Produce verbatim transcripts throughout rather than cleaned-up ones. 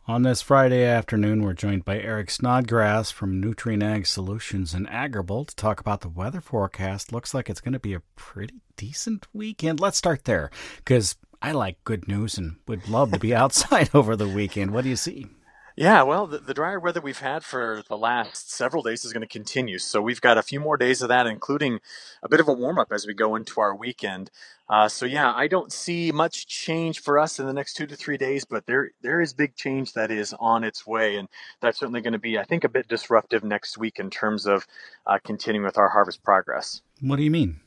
On this Friday afternoon, we're joined by Eric Snodgrass from Nutrien Ag Solutions in Agrible to talk about the weather forecast. Looks like it's going to be a pretty decent weekend. Let's start there, because I like good news and would love to be outside over the weekend. What do you see? Yeah, well, the, the drier weather we've had for the last several days is going to continue. So we've got a few more days of that, including a bit of a warm up as we go into our weekend. Uh, so yeah, I don't see much change for us in the next two to three days, but there there is big change that is on its way, and that's certainly going to be, I think, a bit disruptive next week in terms of uh, continuing with our harvest progress. What do you mean?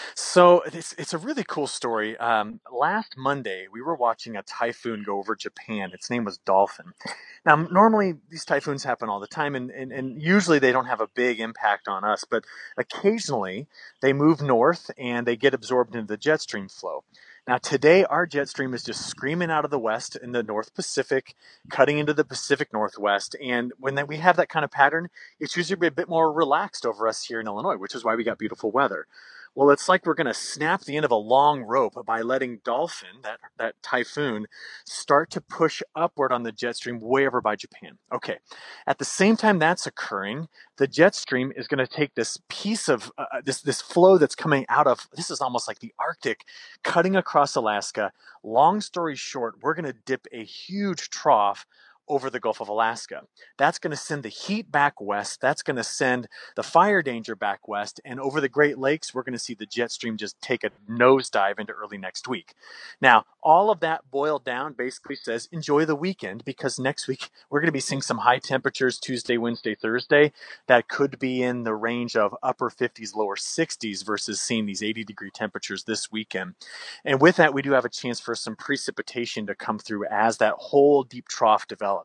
So it's it's a really cool story. Um, last Monday, we were watching a typhoon go over Japan. Its name was Dolphin. Now, normally these typhoons happen all the time, and, and, and usually they don't have a big impact on us, but occasionally they move north and they get absorbed into the jet stream flow. Now, today, our jet stream is just screaming out of the west in the North Pacific, cutting into the Pacific Northwest. And when that, we have that kind of pattern, it's usually a bit more relaxed over us here in Illinois, which is why we got beautiful weather. Well, it's like we're going to snap the end of a long rope by letting Dolphin, that, that typhoon, start to push upward on the jet stream way over by Japan. Okay. At the same time that's occurring, the jet stream is going to take this piece of uh, this this flow that's coming out of, this is almost like the Arctic, cutting across Alaska. Long story short, we're going to dip a huge trough over the Gulf of Alaska. That's going to send the heat back west. That's going to send the fire danger back west. And over the Great Lakes, we're going to see the jet stream just take a nosedive into early next week. Now, all of that boiled down basically says enjoy the weekend, because next week we're going to be seeing some high temperatures Tuesday, Wednesday, Thursday that could be in the range of upper fifties, lower sixties versus seeing these eighty degree temperatures this weekend. And with that, we do have a chance for some precipitation to come through as that whole deep trough develops.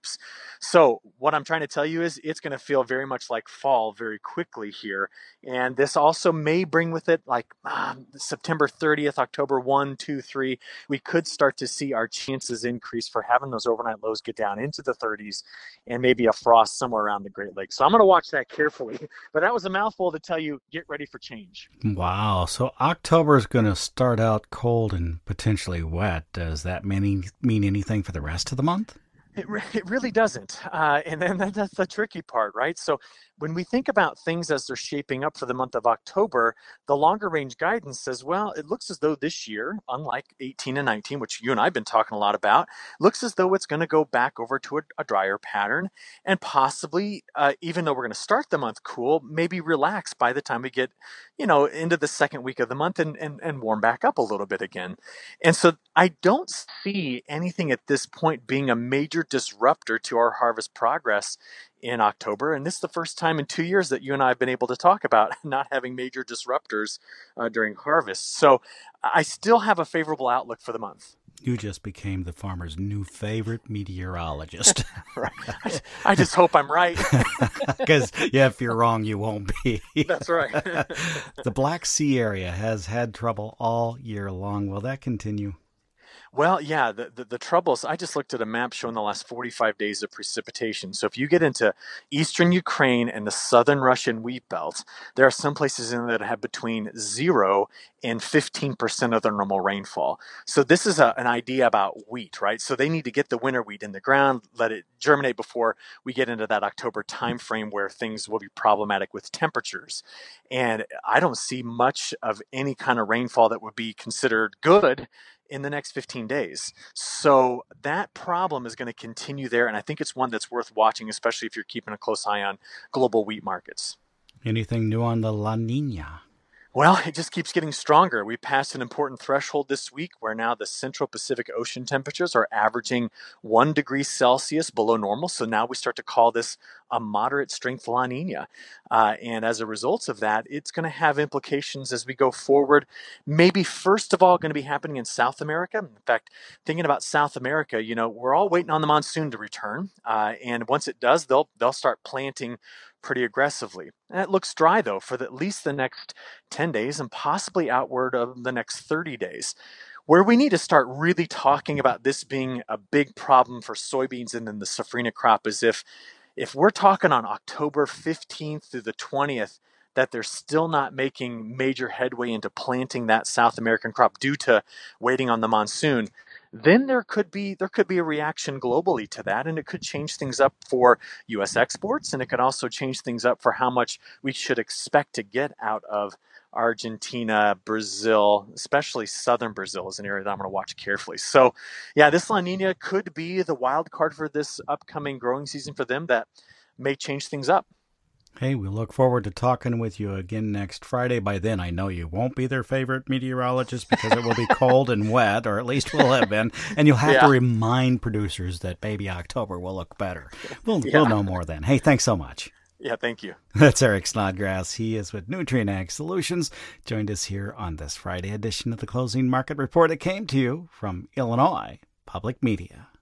So what I'm trying to tell you is it's going to feel very much like fall very quickly here. And this also may bring with it like um, September thirtieth, October first, two, three. We could start to see our chances increase for having those overnight lows get down into the thirties and maybe a frost somewhere around the Great Lakes. So I'm going to watch that carefully. But that was a mouthful to tell you, get ready for change. Wow. So October is going to start out cold and potentially wet. Does that mean, mean anything for the rest of the month? It, re- it really doesn't. Uh, and then that, that's the tricky part, right? So when we think about things as they're shaping up for the month of October, the longer range guidance says, well, it looks as though this year, unlike eighteen and nineteen, which you and I have been talking a lot about, looks as though it's going to go back over to a, a drier pattern, and possibly, uh, even though we're going to start the month cool, maybe relax by the time we get, you know, into the second week of the month and, and, and warm back up a little bit again. And so I don't see anything at this point being a major disruptor to our harvest progress in October. And this is the first time in two years that you and I have been able to talk about not having major disruptors uh, during harvest. So I still have a favorable outlook for the month. You just became the farmer's new favorite meteorologist. Right. I, I just hope I'm right. Because, yeah, if you're wrong, you won't be. That's right. The Black Sea area has had trouble all year long. Will that continue? Well, yeah, the, the, the troubles, I just looked at a map showing the last forty-five days of precipitation. So if you get into eastern Ukraine and the southern Russian wheat belt, there are some places in there that have between zero and fifteen percent of their normal rainfall. So this is a, an idea about wheat, right? So they need to get the winter wheat in the ground, let it germinate before we get into that October timeframe where things will be problematic with temperatures. And I don't see much of any kind of rainfall that would be considered good in the next fifteen days. So that problem is going to continue there. And I think it's one that's worth watching, especially if you're keeping a close eye on global wheat markets. Anything new on the La Nina? Well, it just keeps getting stronger. We passed an important threshold this week where now the Central Pacific Ocean temperatures are averaging one degree Celsius below normal. So now we start to call this a moderate strength La Nina. Uh, and as a result of that, it's going to have implications as we go forward. Maybe first of all, going to be happening in South America. In fact, thinking about South America, you know, we're all waiting on the monsoon to return. Uh, and once it does, they'll they'll start planting pretty aggressively. And it looks dry, though, for the, at least the next ten days and possibly outward of the next thirty days. Where we need to start really talking about this being a big problem for soybeans and then the safrinha crop is if, if we're talking on October fifteenth through the twentieth, that they're still not making major headway into planting that South American crop due to waiting on the monsoon, then there could be there could be a reaction globally to that, and it could change things up for U S exports, and it could also change things up for how much we should expect to get out of Argentina, Brazil, especially southern Brazil is an area that I'm going to watch carefully. So, yeah, this La Nina could be the wild card for this upcoming growing season for them that may change things up. Hey, we look forward to talking with you again next Friday. By then, I know you won't be their favorite meteorologist because it will be cold and wet, or at least will have been. And you'll have yeah. to remind producers that maybe October will look better. We'll, yeah. we'll know more then. Hey, thanks so much. Yeah, thank you. That's Eric Snodgrass. He is with Nutrien Ag Solutions. Joined us here on this Friday edition of the Closing Market Report. It came to you from Illinois Public Media.